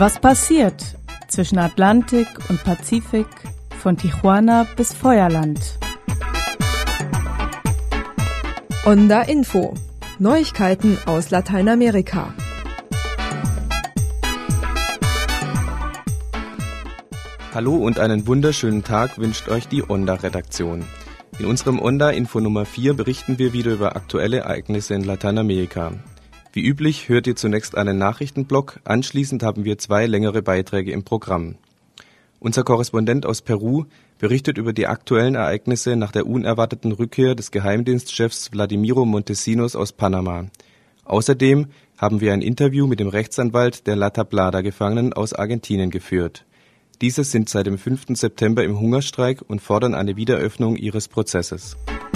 Was passiert zwischen Atlantik und Pazifik, von Tijuana bis Feuerland? Onda Info. Neuigkeiten aus Lateinamerika. Hallo und einen wunderschönen Tag wünscht euch die Onda-Redaktion. In unserem Onda-Info Nummer 4 berichten wir wieder über aktuelle Ereignisse in Lateinamerika. Wie üblich hört ihr zunächst einen Nachrichtenblock, anschließend haben wir 2 längere Beiträge im Programm. Unser Korrespondent aus Peru berichtet über die aktuellen Ereignisse nach der unerwarteten Rückkehr des Geheimdienstchefs Vladimiro Montesinos aus Panama. Außerdem haben wir ein Interview mit dem Rechtsanwalt der La Tablada-Gefangenen aus Argentinien geführt. Diese sind seit dem 5. September im Hungerstreik und fordern eine Wiedereröffnung ihres Prozesses.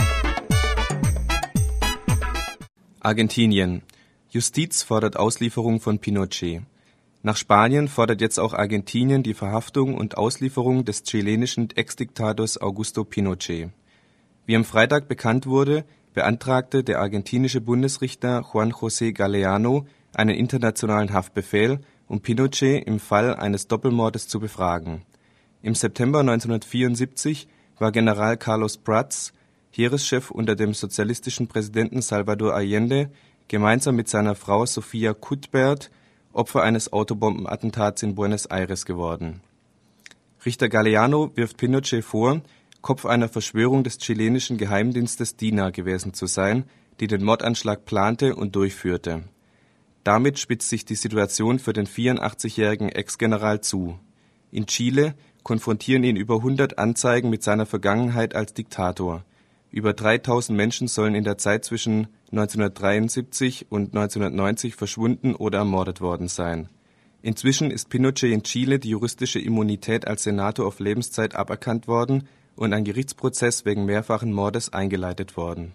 Argentinien. Justiz fordert Auslieferung von Pinochet. Nach Spanien fordert jetzt auch Argentinien die Verhaftung und Auslieferung des chilenischen Ex-Diktators Augusto Pinochet. Wie am Freitag bekannt wurde, beantragte der argentinische Bundesrichter Juan José Galeano einen internationalen Haftbefehl, um Pinochet im Fall eines Doppelmordes zu befragen. Im September 1974 war General Carlos Prats, Heereschef unter dem sozialistischen Präsidenten Salvador Allende, gemeinsam mit seiner Frau Sofia Cuthbert Opfer eines Autobombenattentats in Buenos Aires geworden. Richter Galeano wirft Pinochet vor, Kopf einer Verschwörung des chilenischen Geheimdienstes DINA gewesen zu sein, die den Mordanschlag plante und durchführte. Damit spitzt sich die Situation für den 84-jährigen Ex-General zu. In Chile konfrontieren ihn über 100 Anzeigen mit seiner Vergangenheit als Diktator. Über 3000 Menschen sollen in der Zeit zwischen 1973 und 1990 verschwunden oder ermordet worden sein. Inzwischen ist Pinochet in Chile die juristische Immunität als Senator auf Lebenszeit aberkannt worden und ein Gerichtsprozess wegen mehrfachen Mordes eingeleitet worden.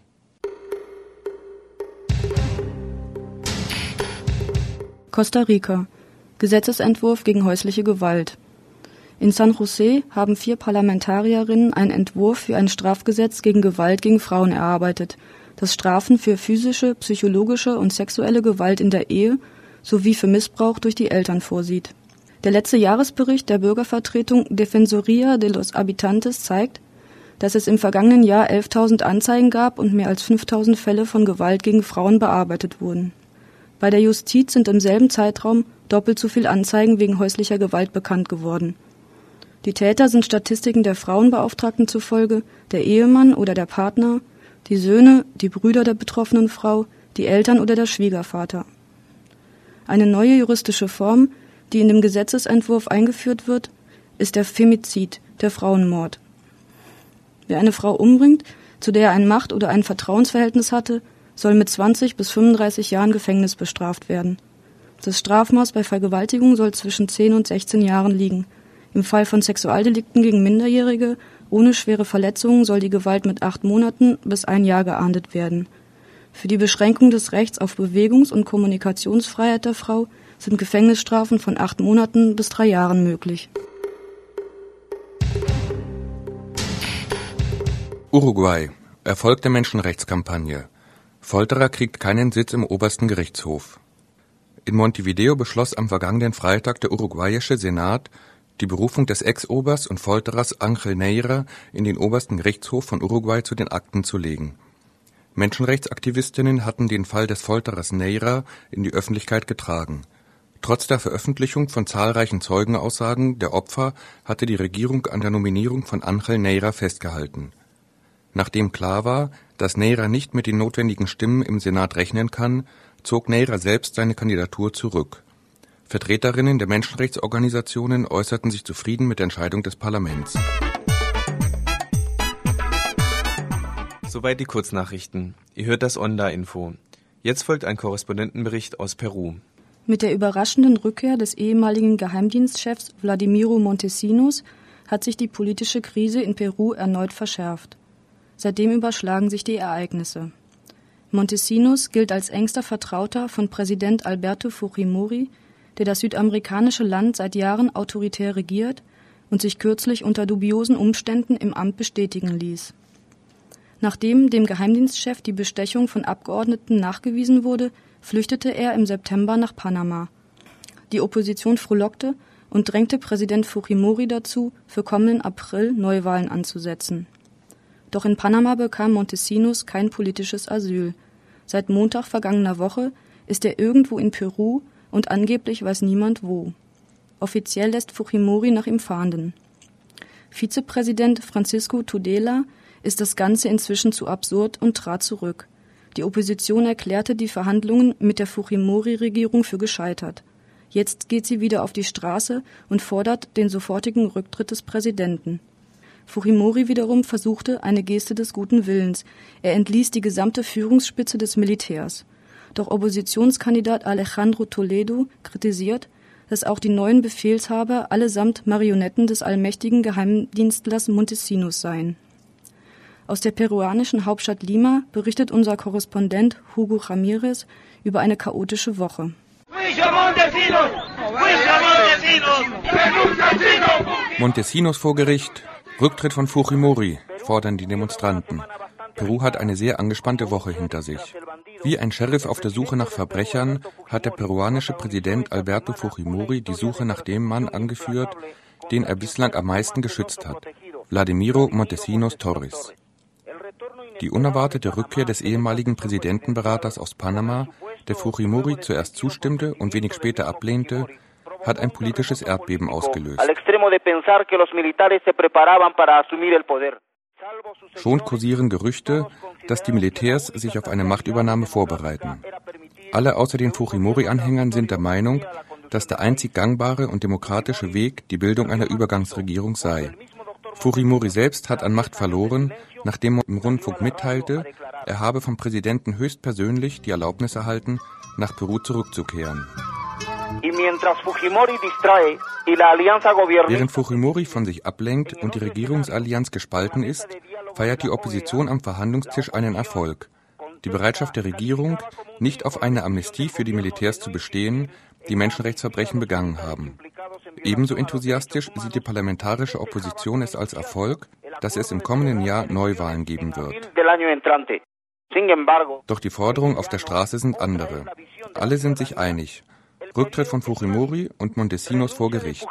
Costa Rica. Gesetzesentwurf gegen häusliche Gewalt. In San José haben 4 Parlamentarierinnen einen Entwurf für ein Strafgesetz gegen Gewalt gegen Frauen erarbeitet, das Strafen für physische, psychologische und sexuelle Gewalt in der Ehe sowie für Missbrauch durch die Eltern vorsieht. Der letzte Jahresbericht der Bürgervertretung Defensoría de los Habitantes zeigt, dass es im vergangenen Jahr 11.000 Anzeigen gab und mehr als 5.000 Fälle von Gewalt gegen Frauen bearbeitet wurden. Bei der Justiz sind im selben Zeitraum doppelt so viele Anzeigen wegen häuslicher Gewalt bekannt geworden. Die Täter sind Statistiken der Frauenbeauftragten zufolge der Ehemann oder der Partner, die Söhne, die Brüder der betroffenen Frau, die Eltern oder der Schwiegervater. Eine neue juristische Form, die in dem Gesetzesentwurf eingeführt wird, ist der Femizid, der Frauenmord. Wer eine Frau umbringt, zu der er ein Macht- oder ein Vertrauensverhältnis hatte, soll mit 20 bis 35 Jahren Gefängnis bestraft werden. Das Strafmaß bei Vergewaltigung soll zwischen 10 und 16 Jahren liegen. Im Fall von Sexualdelikten gegen Minderjährige ohne schwere Verletzungen soll die Gewalt mit 8 Monaten bis 1 Jahr geahndet werden. Für die Beschränkung des Rechts auf Bewegungs- und Kommunikationsfreiheit der Frau sind Gefängnisstrafen von 8 Monaten bis 3 Jahren möglich. Uruguay. Erfolg der Menschenrechtskampagne. Folterer kriegt keinen Sitz im obersten Gerichtshof. In Montevideo beschloss am vergangenen Freitag der uruguayische Senat, die Berufung des Ex-Oberst und Folterers Ángel Neira in den obersten Gerichtshof von Uruguay zu den Akten zu legen. Menschenrechtsaktivistinnen hatten den Fall des Folterers Neira in die Öffentlichkeit getragen. Trotz der Veröffentlichung von zahlreichen Zeugenaussagen der Opfer hatte die Regierung an der Nominierung von Ángel Neira festgehalten. Nachdem klar war, dass Neira nicht mit den notwendigen Stimmen im Senat rechnen kann, zog Neira selbst seine Kandidatur zurück. Vertreterinnen der Menschenrechtsorganisationen äußerten sich zufrieden mit der Entscheidung des Parlaments. Soweit die Kurznachrichten. Ihr hört das Onda-Info. Jetzt folgt ein Korrespondentenbericht aus Peru. Mit der überraschenden Rückkehr des ehemaligen Geheimdienstchefs Vladimiro Montesinos hat sich die politische Krise in Peru erneut verschärft. Seitdem überschlagen sich die Ereignisse. Montesinos gilt als engster Vertrauter von Präsident Alberto Fujimori, der das südamerikanische Land seit Jahren autoritär regiert und sich kürzlich unter dubiosen Umständen im Amt bestätigen ließ. Nachdem dem Geheimdienstchef die Bestechung von Abgeordneten nachgewiesen wurde, flüchtete er im September nach Panama. Die Opposition frohlockte und drängte Präsident Fujimori dazu, für kommenden April Neuwahlen anzusetzen. Doch in Panama bekam Montesinos kein politisches Asyl. Seit Montag vergangener Woche ist er irgendwo in Peru und angeblich weiß niemand wo. Offiziell lässt Fujimori nach ihm fahnden. Vizepräsident Francisco Tudela ist das Ganze inzwischen zu absurd und trat zurück. Die Opposition erklärte die Verhandlungen mit der Fujimori-Regierung für gescheitert. Jetzt geht sie wieder auf die Straße und fordert den sofortigen Rücktritt des Präsidenten. Fujimori wiederum versuchte eine Geste des guten Willens. Er entließ die gesamte Führungsspitze des Militärs. Doch Oppositionskandidat Alejandro Toledo kritisiert, dass auch die neuen Befehlshaber allesamt Marionetten des allmächtigen Geheimdienstlers Montesinos seien. Aus der peruanischen Hauptstadt Lima berichtet unser Korrespondent Hugo Ramirez über eine chaotische Woche. Montesinos vor Gericht, Rücktritt von Fujimori, fordern die Demonstranten. Peru hat eine sehr angespannte Woche hinter sich. Wie ein Sheriff auf der Suche nach Verbrechern hat der peruanische Präsident Alberto Fujimori die Suche nach dem Mann angeführt, den er bislang am meisten geschützt hat, Vladimiro Montesinos Torres. Die unerwartete Rückkehr des ehemaligen Präsidentenberaters aus Panama, der Fujimori zuerst zustimmte und wenig später ablehnte, hat ein politisches Erdbeben ausgelöst. Schon kursieren Gerüchte, dass die Militärs sich auf eine Machtübernahme vorbereiten. Alle außer den Fujimori-Anhängern sind der Meinung, dass der einzig gangbare und demokratische Weg die Bildung einer Übergangsregierung sei. Fujimori selbst hat an Macht verloren, nachdem er im Rundfunk mitteilte, er habe vom Präsidenten höchstpersönlich die Erlaubnis erhalten, nach Peru zurückzukehren. Während Fujimori von sich ablenkt und die Regierungsallianz gespalten ist, feiert die Opposition am Verhandlungstisch einen Erfolg. Die Bereitschaft der Regierung, nicht auf eine Amnestie für die Militärs zu bestehen, die Menschenrechtsverbrechen begangen haben. Ebenso enthusiastisch sieht die parlamentarische Opposition es als Erfolg, dass es im kommenden Jahr Neuwahlen geben wird. Doch die Forderungen auf der Straße sind andere. Alle sind sich einig. Rücktritt von Fujimori und Montesinos vor Gericht.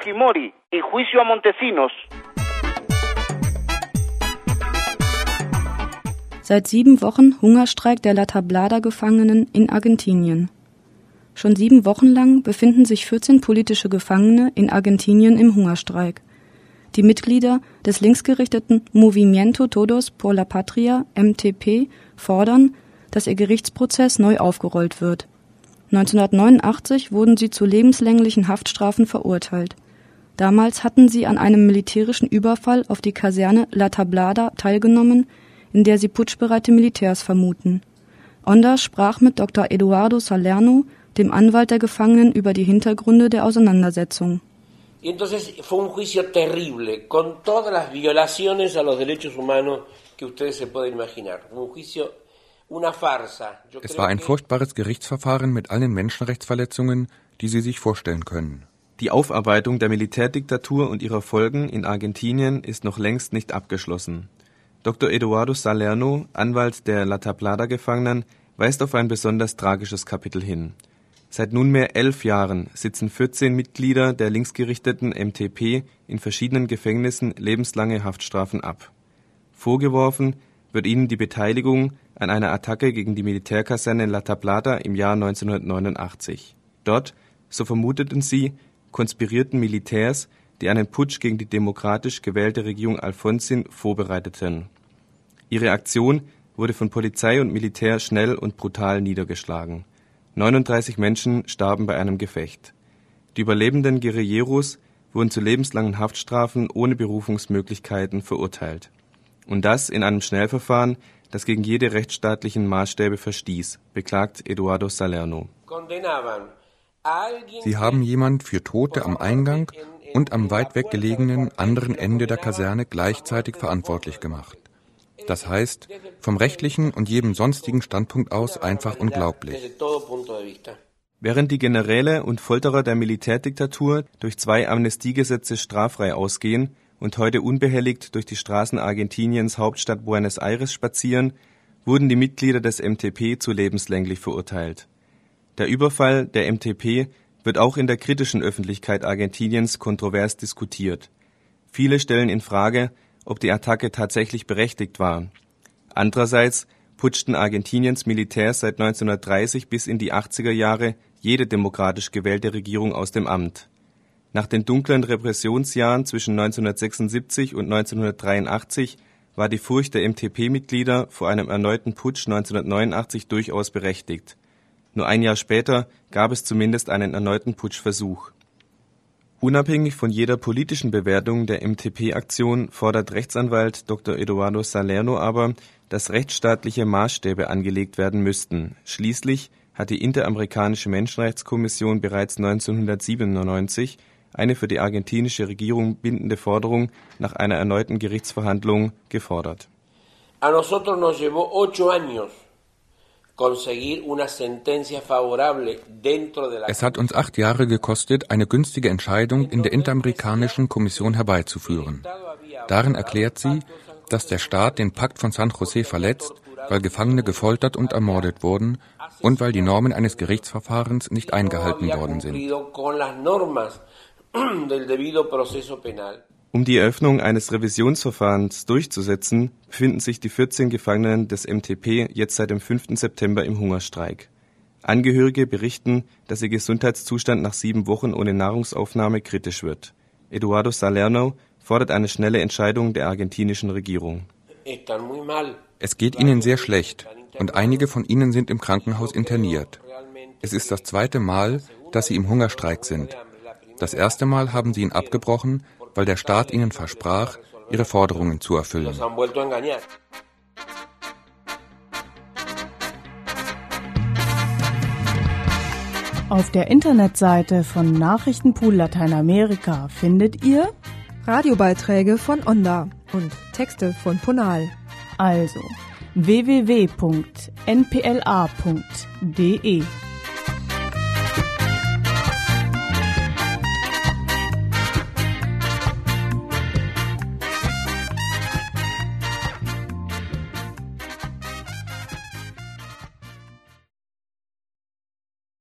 Seit 7 Wochen Hungerstreik der La Tablada-Gefangenen in Argentinien. Schon 7 Wochen lang befinden sich 14 politische Gefangene in Argentinien im Hungerstreik. Die Mitglieder des linksgerichteten Movimiento Todos por la Patria, MTP, fordern, dass ihr Gerichtsprozess neu aufgerollt wird. 1989 wurden sie zu lebenslänglichen Haftstrafen verurteilt. Damals hatten sie an einem militärischen Überfall auf die Kaserne La Tablada teilgenommen, in der sie putschbereite Militärs vermuten. Onda sprach mit Dr. Eduardo Salerno, dem Anwalt der Gefangenen, über die Hintergründe der Auseinandersetzung. Entonces fue un juicio terrible, con todas las violaciones a los derechos humanos que ustedes se pueden imaginar. Un juicio, una farsa. Es war ein furchtbares Gerichtsverfahren mit allen Menschenrechtsverletzungen, die Sie sich vorstellen können. Die Aufarbeitung der Militärdiktatur und ihrer Folgen in Argentinien ist noch längst nicht abgeschlossen. Dr. Eduardo Salerno, Anwalt der La Tablada-Gefangenen, weist auf ein besonders tragisches Kapitel hin. Seit nunmehr 11 Jahren sitzen 14 Mitglieder der linksgerichteten MTP in verschiedenen Gefängnissen lebenslange Haftstrafen ab. Vorgeworfen wird ihnen die Beteiligung an einer Attacke gegen die Militärkaserne La Tablada im Jahr 1989. Dort, so vermuteten sie, konspirierten Militärs, die einen Putsch gegen die demokratisch gewählte Regierung Alfonsin vorbereiteten. Ihre Aktion wurde von Polizei und Militär schnell und brutal niedergeschlagen. 39 Menschen starben bei einem Gefecht. Die überlebenden Guerilleros wurden zu lebenslangen Haftstrafen ohne Berufungsmöglichkeiten verurteilt. Und das in einem Schnellverfahren, das gegen jede rechtsstaatlichen Maßstäbe verstieß, beklagt Eduardo Salerno. Sie haben jemand für Tote am Eingang und am weit weg gelegenen anderen Ende der Kaserne gleichzeitig verantwortlich gemacht. Das heißt, vom rechtlichen und jedem sonstigen Standpunkt aus einfach unglaublich. Während die Generäle und Folterer der Militärdiktatur durch 2 Amnestiegesetze straffrei ausgehen und heute unbehelligt durch die Straßen Argentiniens Hauptstadt Buenos Aires spazieren, wurden die Mitglieder des MTP zu lebenslänglich verurteilt. Der Überfall der MTP wird auch in der kritischen Öffentlichkeit Argentiniens kontrovers diskutiert. Viele stellen in Frage, ob die Attacke tatsächlich berechtigt war. Andererseits putschten Argentiniens Militärs seit 1930 bis in die 80er Jahre jede demokratisch gewählte Regierung aus dem Amt. Nach den dunklen Repressionsjahren zwischen 1976 und 1983 war die Furcht der MTP-Mitglieder vor einem erneuten Putsch 1989 durchaus berechtigt. Nur ein Jahr später gab es zumindest einen erneuten Putschversuch. Unabhängig von jeder politischen Bewertung der MTP-Aktion fordert Rechtsanwalt Dr. Eduardo Salerno aber, dass rechtsstaatliche Maßstäbe angelegt werden müssten. Schließlich hat die Interamerikanische Menschenrechtskommission bereits 1997 eine für die argentinische Regierung bindende Forderung nach einer erneuten Gerichtsverhandlung gefordert. A nosotros nos llevó 8 años conseguir una sentencia favorable dentro de la. Es hat uns 8 Jahre gekostet, eine günstige Entscheidung in der Interamerikanischen Kommission herbeizuführen. Darin erklärt sie, dass der Staat den Pakt von San José verletzt, weil Gefangene gefoltert und ermordet wurden und weil die Normen eines Gerichtsverfahrens nicht eingehalten worden sind. Um die Eröffnung eines Revisionsverfahrens durchzusetzen, befinden sich die 14 Gefangenen des MTP jetzt seit dem 5. September im Hungerstreik. Angehörige berichten, dass ihr Gesundheitszustand nach 7 Wochen ohne Nahrungsaufnahme kritisch wird. Eduardo Salerno fordert eine schnelle Entscheidung der argentinischen Regierung. Es geht ihnen sehr schlecht und einige von ihnen sind im Krankenhaus interniert. Es ist das 2. Mal, dass sie im Hungerstreik sind. Das 1. Mal haben sie ihn abgebrochen, weil der Staat ihnen versprach, ihre Forderungen zu erfüllen. Auf der Internetseite von Nachrichtenpool Lateinamerika findet ihr Radiobeiträge von Onda und Texte von Ponal. Also www.npla.de